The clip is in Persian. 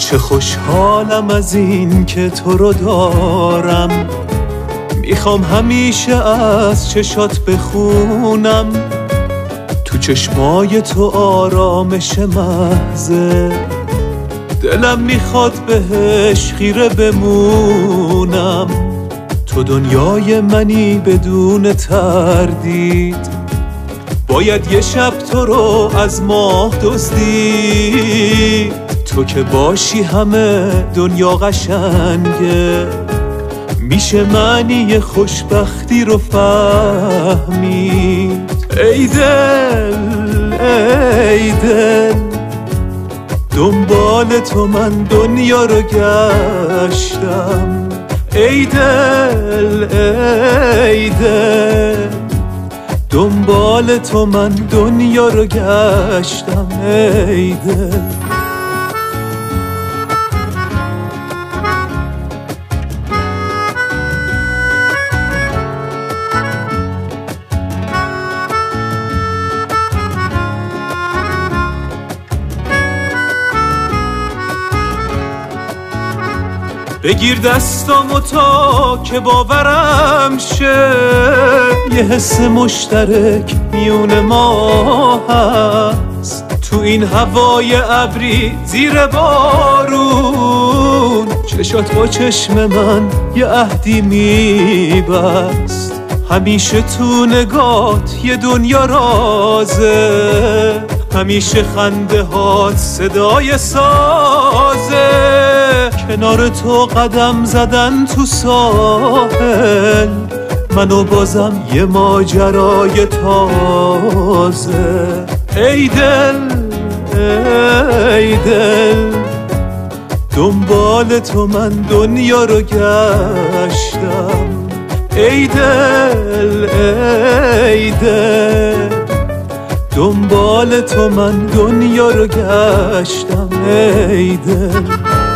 چه خوشحالم از این که تو رو دارم، میخوام همیشه از چشات بخونم، تو چشمای تو آرامش محضه، دلم میخواد بهش خیره بمونم. تو دنیای منی بدون تردید، باید یه شب تو رو از ماه دزدید. تو که باشی همه دنیا قشنگه، میشه معنی خوشبختی رو فهمید. ای دل ای دل، دنبال تو من دنیا رو گشتم. ای دل ای دل، دنبال تو من دنیا رو گشتم. ای دل بگیر دستامو تا که باورم شه، یه حس مشترک میون ما هست. تو این هوای ابری زیر بارون، چشات با چشم من یه عهدی میبست. همیشه تو نگات یه دنیا رازه، همیشه خنده هات صدای سازه. کنار تو قدم زدن تو ساحل، منو بازم یه ماجرای تازه. ای دل ای دل، دنبال تو من دنیا رو گشتم. ای دل ای دل، دنبال تو من دنیا رو گشتم. ای دل